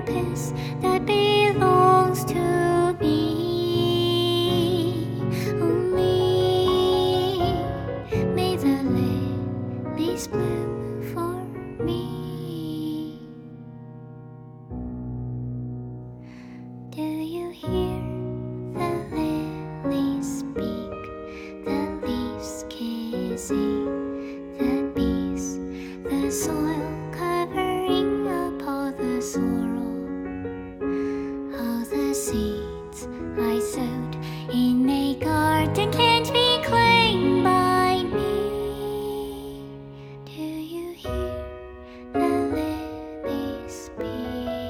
purpose that belongs to me. Only may the lilies bloom for me. Do you hear the lilies speak, the leaves kissing the bees, the soil covering up all the sorrow, all the seeds I sowed in a garden can't be claimed by me. Do you hear the lilies speak?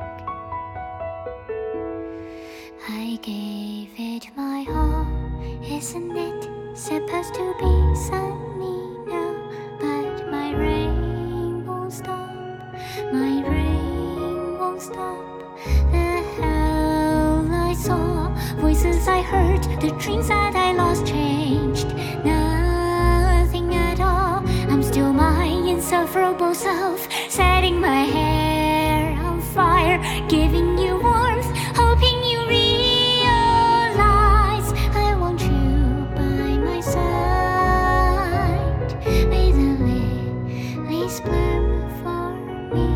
I gave it my all. Isn't it supposed to be sunny now? But my rain won't stop. My rain won't stop. The hell I saw, voices I heard, the dreams that I lost changed nothing at all. I'm still my insufferable self, setting my hair on fire, giving you warmth, hoping you realize I want you by my side. May the lilies bloom for me.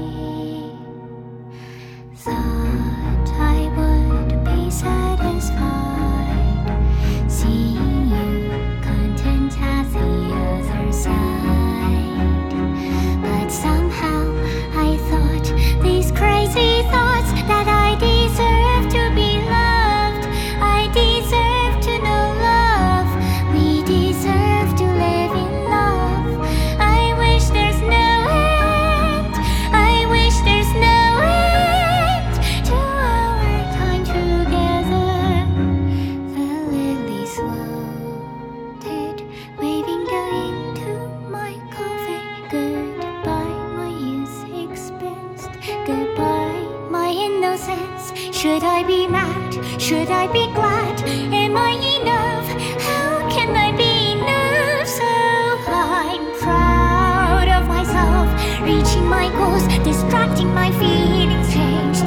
Thought I would be satisfied seeing you content at the other side, but somehow I thought these crazy thoughts that I deserve to be loved, I deserve to know love, we deserve to live in love. I wish there's no end, I wish there's no end to our time together. The lilies wilted, waving going to my coffin. Goodbye, my youth expensed. Goodbye, my innocence. Should I be mad? Should I be glad? Am I enough? How can I be enough? So I'm proud of myself, reaching my goals, distracting my feelings changed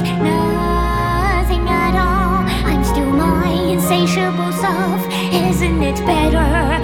nothing at all. I'm still my insatiable self. Isn't it better